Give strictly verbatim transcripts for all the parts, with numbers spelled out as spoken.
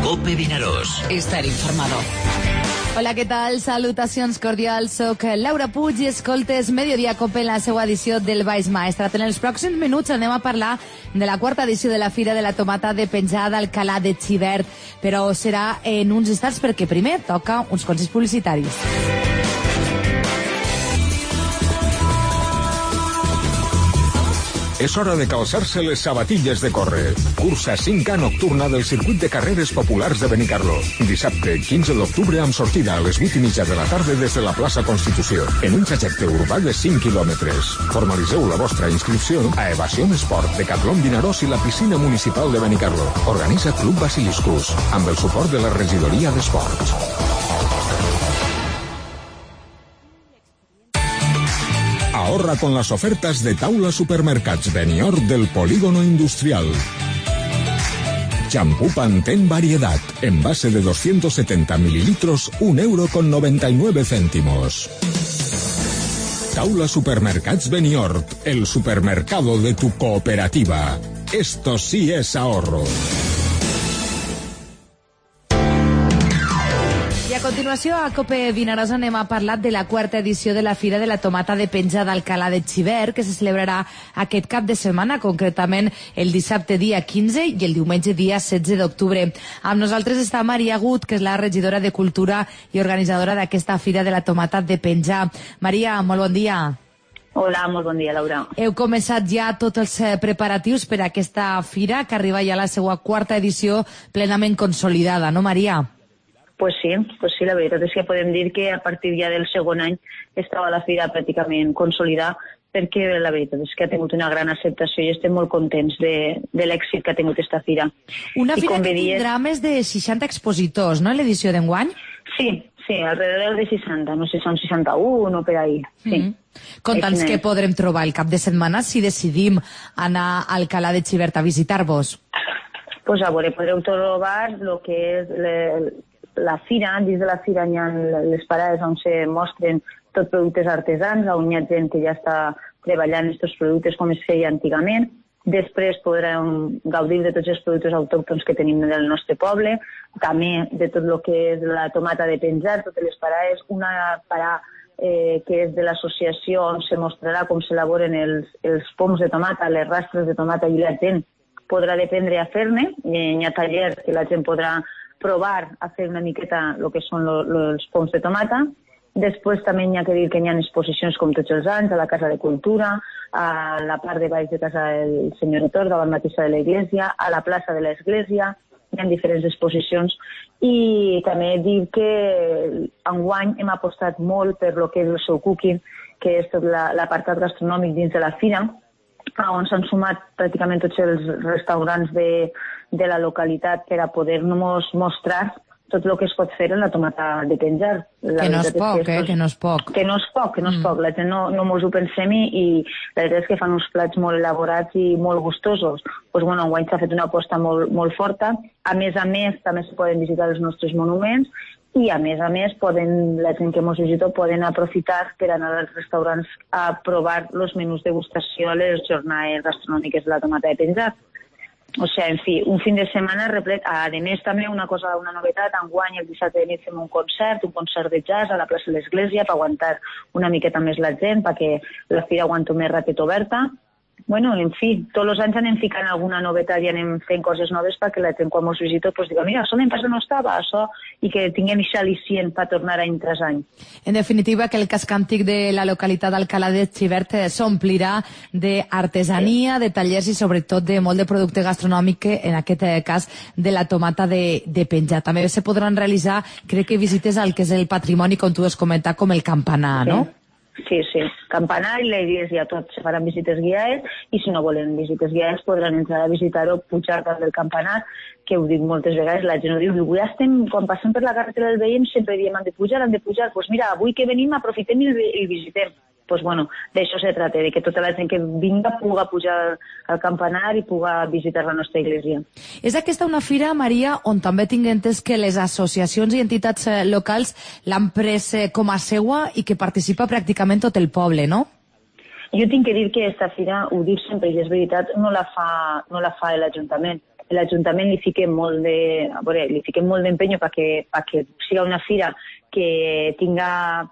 COPE Vinaròs. Estar informado. Hola, què tal? Salutacions cordials. Soc Laura Puig i escoltes Mediodía Cope en la seva edició del Baix Maestrat. En els pròxims minuts anem a parlar de la quarta edició de la Fira de la Tomata de Penjà d'Alcalà de Xivert, però serà en uns instants perquè primer toca uns consells publicitaris. És hora de calçar-se les sabatilles de córrer. Cursa cinc A nocturna del circuit de carreres populars de Benicarló. Dissabte, quinze d'octubre, amb sortida a les vuit i mitja de la tarda des de la plaça Constitució, en un trajecte urbà de cinc quilòmetres. Formalitzeu la vostra inscripció a Evasion Sport, Decathlon Vinaròs i la piscina municipal de Benicarló. Organitza Club Basiliscus, amb el suport de la regidoria d'Esports. Ahorra con las ofertas de Taula Supermercats Benior del Polígono Industrial. Champú Pantene Variedad, envase de doscientos setenta mililitros, un euro con noventa y nueve céntimos. Taula Supermercats Benior, el supermercado de tu cooperativa. Esto sí es ahorro. A continuació, a Cope Vinaròs anem a parlar de la quarta edició de la Fira de la Tomata de Penjà d'Alcalà de Xivert, que se celebrarà aquest cap de setmana, concretament el dissabte dia quinze i el diumenge dia setze d'octubre. Amb nosaltres està Maria Gut, que és la regidora de Cultura i organitzadora d'aquesta Fira de la Tomata de Penjà. Maria, molt bon dia. Hola, molt bon dia, Laura. Heu començat ja tots els preparatius per a aquesta fira, que arriba ja a la seva quarta edició plenament consolidada, no, Maria? Pues sí, pues sí, la veritat és que podem dir que a partir ja del segon any estava la fira pràcticament consolidada, perquè la veritat és que ha tingut una gran acceptació i estem molt contents de, de l'èxit que ha tingut aquesta fira. Una I fira que dies... tindrà més de seixanta expositors, no?, en l'edició d'enguany? Sí, sí, alrededor de seixanta, no sé si són seixanta-un o per ahí. Sí. Mm-hmm. Conta'ns què podrem trobar el cap de setmana si decidim anar a Alcalà de Xivert a visitar-vos. Pues a veure, podreu trobar el que és le, la fira. Dins de la fira hi ha les parades on se mostren tots productes artesans, on hi ha gent que ja està treballant aquests productes com es feia antigament. Després podrem gaudir de tots els productes autòctons que tenim del nostre poble, també de tot el que és la tomata de penjar, totes les parades, una parada eh, que és de l'associació on se mostrarà com s'elaboren els, els poms de tomata, les rastres de tomata, i la gent podrà aprendre a fer-ne. Hi ha tallers que la gent podrà provar a fer una miqueta el que són lo, lo, els poms de tomata. Després també hi ha que dir que hi ha exposicions com tots els anys a la Casa de Cultura, a la part de baix de casa del senyor Retor, davant mateixa de l'església, a la plaça de l'església, hi ha diferents exposicions. I també dir que enguany hem apostat molt per lo que és el show cooking, que és tot l'apartat gastronòmic dins de la fira, on s'han sumat pràcticament tots els restaurants de, de la localitat per a poder-nos mostrar tot el que es pot fer en la tomata de penjar. La que no és poc, que eh? Que no és poc. Que no és poc, que no és mm. poc. La gent no, no mos ho pensem i, i la veritat és que fan uns plats molt elaborats i molt gustosos. Pues, bueno, enguany s'ha fet una aposta molt, molt forta. A més a més, també es poden visitar els nostres monuments i, a més a més, poden, la gent que mos visita poden aprofitar per anar als restaurants a provar els menús de degustació a les jornades gastronòmiques de la tomata de penjar. O sigui, en fi, un fin de setmana replet. A més, també una cosa, una novetat, enguany el dissabte de nit fem un concert, un concert de jazz a la plaça de l'Església per aguantar una miqueta més la gent, perquè la fira aguanta més ratet oberta. Bueno, en fi, tots els anys anem ficant alguna novetat i anem fent coses noves perquè la gent quan mos visita pues, diga, mira, això l'any passat no estava, això, i que tinguem això al·licient per tornar any tras any. En definitiva, que el casc antic de la localitat d'Alcalà de Xivert s'omplirà d'artesania, de tallers i sobretot de molt de producte gastronòmic, en aquest cas de la tomata de, de penjar. També se podran realitzar, crec que visites al que és el patrimoni, com tu has comentat, com el campanar, no? Sí. Sí, sí. Campanar i l'església, tots se faran visites guiades i si no volen visites guiades podran entrar a visitar-ho, pujar dalt del campanar, que ho dic moltes vegades, la gent ho diu, avui estem, quan passem per la carretera del veiem sempre diem, han de pujar, han de pujar, doncs pues mira, avui que venim aprofitem i el visitem. Pues bueno, d'això se trata, de que tota la gent que vinga puga pujar al campanar i puga visitar la nostra església. És aquesta una fira, Maria, on també tinc entès que les associacions i entitats locals l'han pres com a seua i que participa pràcticament tot el poble, no? Jo tinc que dir que aquesta fira, ho dic sempre i és veritat, no la fa, no la fa l'Ajuntament. l'Ajuntament li fiquem molt de, a veure, li fiquem molt d'empenyo perquè, perquè siga una fira que tinga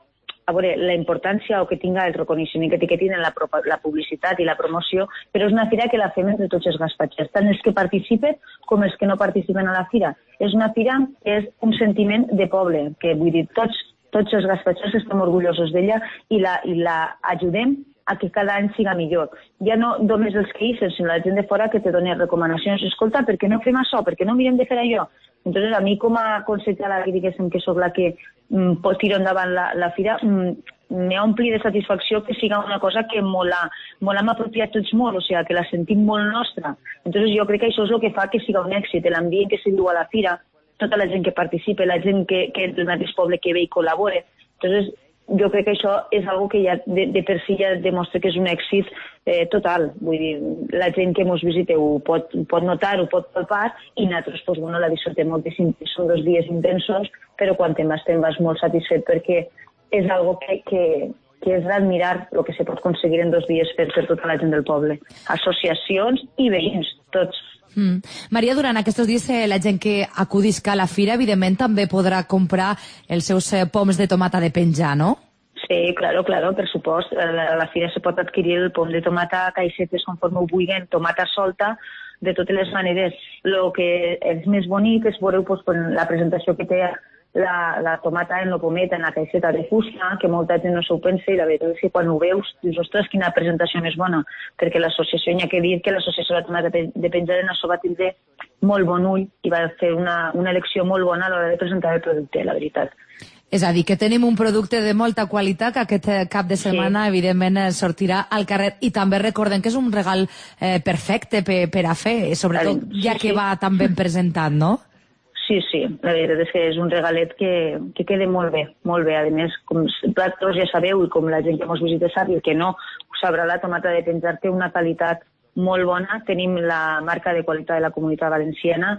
a veure, la importància o que tinga el reconeixement que té que tenen la, la publicitat i la promoció, però és una fira que la fem entre tots els gaspatxers, tant els que participen com els que no participen a la fira. És una fira que és un sentiment de poble, que vull dir, tots, tots els gaspatxers estem orgullosos d'ella i la, i la ajudem a que cada any siga millor. Ja no només els que hi són, sinó la gent de fora que te dona recomanacions. Escolta, per què no fem això? Per què no mirem de fer allò? Entonces, a mi com a consellera, diguéssim, que soc la que mm, pot tirar endavant la, la fira, mm, m'ompli de satisfacció que siga una cosa que molt hem apropiat tots molt, o sigui, que la sentim molt nostra. Entonces, jo crec que això és el que fa que siga un èxit, l'ambient que se diu a la fira, tota la gent que participa, la gent que, que del mateix poble que ve i col·labora. Entonces, jo crec que això és algo que ja de, de per si ja demostra que és un èxit eh, total. Vull dir, la gent que ens visita ho pot, ho pot notar, ho pot palpar, i nosaltres, pues, bueno, la disfrutem moltíssim. Són dos dies intensos, però quan te'n vas, te'n vas molt satisfet perquè és algo que, que, que és d'admirar el que se pot aconseguir en dos dies per, per tota la gent del poble. Associacions i veïns, tots. Mm. Maria, durant aquests dies eh, la gent que acudisca a la fira evidentment també podrà comprar els seus eh, poms de tomata de penjar, no? Sí, claro, claro, per supost. A la, a la fira se pot adquirir el pom de tomata, caixetes conforme ho vulguin, tomata solta, de totes les maneres. El que és més bonic és veure pues, la presentació que té la, la tomata en el pomet, en la caixeta de fusta, que molta gent no s'ho pensa, i la veritat és que quan ho veus dius, ostres, quina presentació més bona, perquè l'associació, hi ha que dir que l'associació de la tomata de penjar en això va tindre molt bon ull i va fer una, una elecció molt bona a l'hora de presentar el producte, la veritat. És a dir, que tenim un producte de molta qualitat que aquest cap de setmana, sí, evidentment, sortirà al carrer. I també recordem que és un regal eh, perfecte per, per a fer, sobretot sí, ja que sí. va tan ben presentat, no? Sí, sí, la veritat és que és un regalet que, que queda molt bé, molt bé. A més, com vosaltres ja sabeu, i com la gent que ens visita sap, i que no ho sabrà, la tomata de penjar té una qualitat molt bona. Tenim la marca de qualitat de la Comunitat Valenciana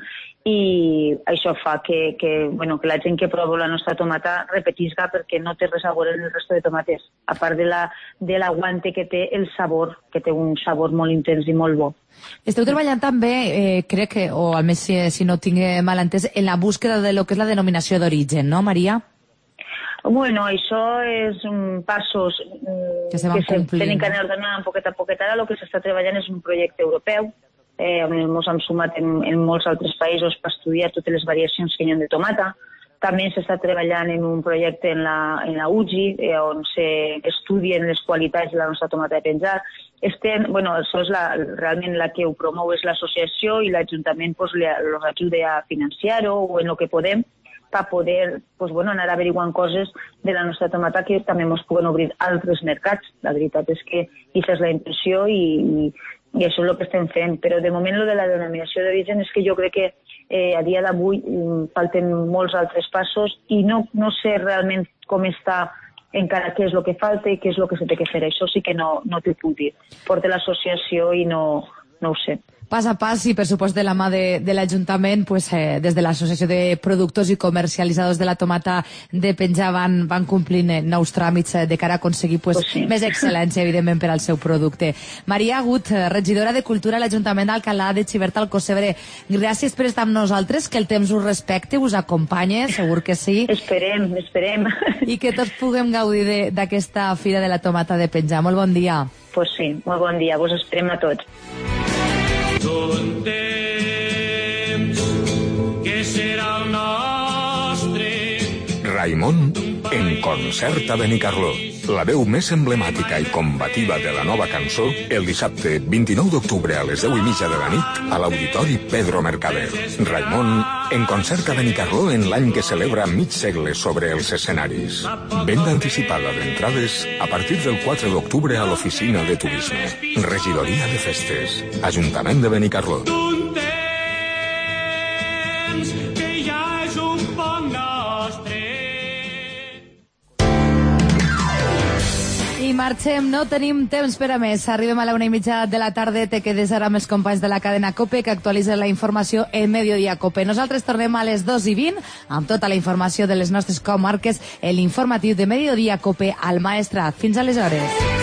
i això fa que, que, bueno, que la gent que prova la nostra tomata repetisca perquè no té res a veure amb el resto de tomates, a part de la, de l'aguante que té el sabor, que té un sabor molt intens i molt bo. Esteu treballant també, eh, crec que, o almenys si, si no tinc mal entès, en la búsqueda de lo que és la denominació d'origen, no, Maria? Bueno, això és um, passos um, que se van que tenen que anar donant poquet a poquet. Ara el que s'està treballant és un projecte europeu, eh, on ens hem sumat en, en molts altres països per estudiar totes les variacions que hi ha de tomata. També s'està treballant en un projecte en la, en la U G I, eh, on s'estudien les qualitats de la nostra tomata de penjar. Estem, bueno, això és la, realment la que ho promou és l'associació i l'Ajuntament pues, els ajuda a financiar-ho o en el que podem per poder pues, bueno, anar averiguant coses de la nostra tomata que també ens puguen obrir altres mercats. La veritat és que aquesta és la intenció i, i, i això és el que estem fent. Però de moment, lo de la denominació d'origen és que jo crec que eh, a dia d'avui falten molts altres passos i no, no sé realment com està encara què és el que falta i què és el que s'ha de fer. Això sí que no, no t'ho puc dir. Porta l'associació i no, no ho sé. Pas a pas i, per supost, de la mà de, de l'Ajuntament, pues, eh, des de l'Associació de Productors i Comercialitzadors de la Tomata de Penjar van, van complint eh, nous tràmits eh, de cara a aconseguir pues, pues sí. més excel·lència, evidentment, per al seu producte. Maria Agut, regidora de Cultura a l'Ajuntament d'Alcalà de Xivert al Cocebre, gràcies per estar amb nosaltres, que el temps us respecte, us acompanye, segur que sí. Esperem, esperem. I que tots puguem gaudir d'aquesta Fira de la Tomata de Penjar. Molt bon dia. Pues sí, molt bon dia. Vos esperem a tots. Un temps que serà el nostre. Raimon en concert a Benicarló. La veu més emblemàtica i combativa de la nova cançó el dissabte vint-i-nou d'octubre a les deu i mitja de la nit a l'Auditori Pedro Mercader. Raimon en concert a Benicarló en l'any que celebra mig segle sobre els escenaris. Venda anticipada d'entrades a partir del quatre d'octubre a l'Oficina de Turisme. Regidoria de Festes. Ajuntament de Benicarló. I marxem, no tenim temps per a més. Arribem a la una i mitja de la tarda, te quedes ara amb els companys de la cadena COPE que actualitzen la informació en Mediodía COPE. Nosaltres tornem a les dos i vint amb tota la informació de les nostres comarques en l'informatiu de Mediodía COPE al Maestrat. Fins aleshores.